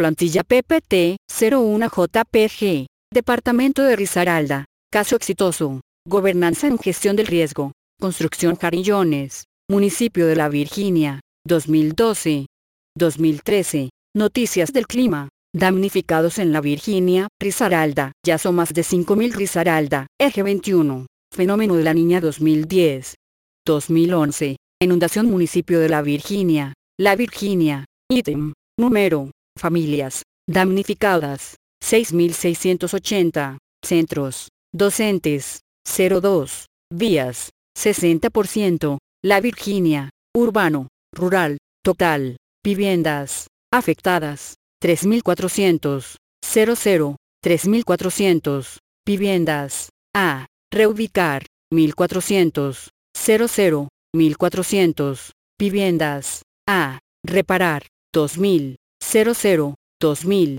plantilla PPT 01 JPG. Departamento de Risaralda. Caso exitoso. Gobernanza en gestión del riesgo. Construcción Jarillones. Municipio de La Virginia. 2012. 2013. Noticias del clima. Damnificados en La Virginia, Risaralda. Ya son más de 5.000 Risaralda. Eje 21. Fenómeno de la Niña 2010. 2011. Inundación Municipio de La Virginia. La Virginia. Ítem. Número. Familias. Damnificadas. 6.680. Centros. Docentes. 02. Vías. 60%. La Virginia. Urbano. Rural. Total. Viviendas. Afectadas. 3.400. 00. 3.400. Viviendas. A. Reubicar. 1.400. 00. 1.400. Viviendas. A. Reparar. 2.000. 00. 2.000.